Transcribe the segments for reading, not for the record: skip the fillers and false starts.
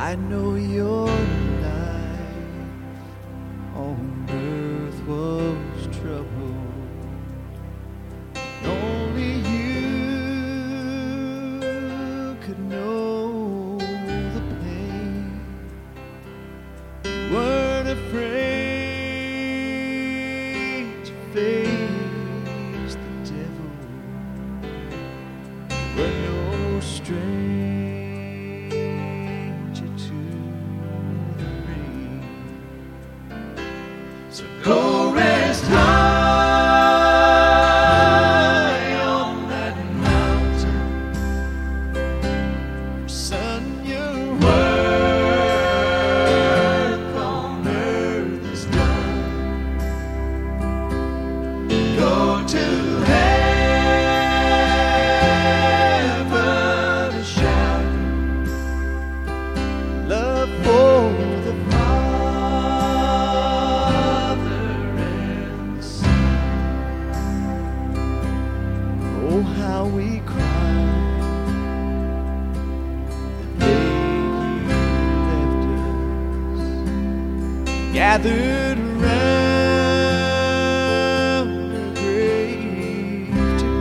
I know your life on earth was troubled. Only you could know the pain. Weren't afraid to face the devil. Were no stranger to the rain. So go rest high on that mountain. Son, your work on earth is done. Go to heaven and shout love for the Father and the Son. Oh, how we cried the day He left us, gathered around the grave to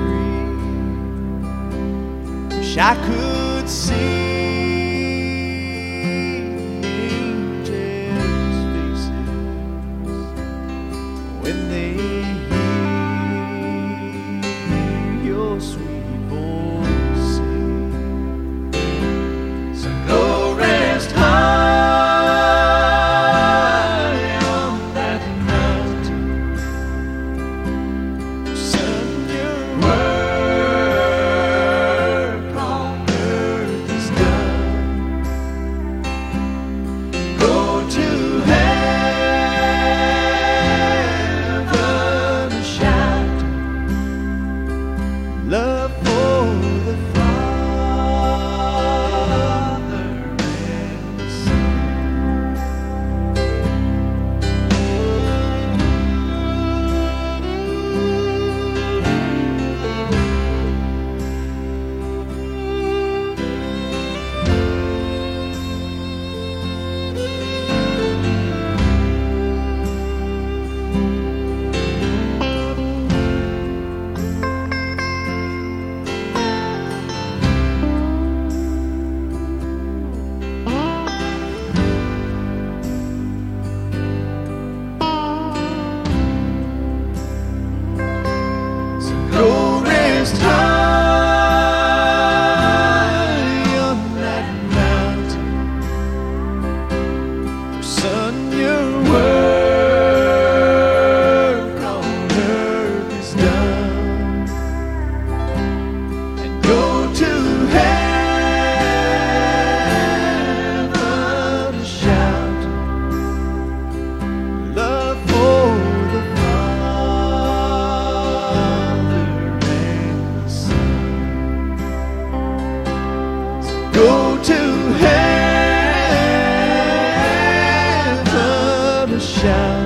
grieve. Wish I could see angels' faces when they hear your sweet voice sing. So go rest high on that mountain. Son, your work on earth is done. Go to heaven and shout love for the Father and the Son. Go rest high on that mountain. Son, your work on earth is done. And go to heaven and shout love for the Father and the Son. Go to heaven and shout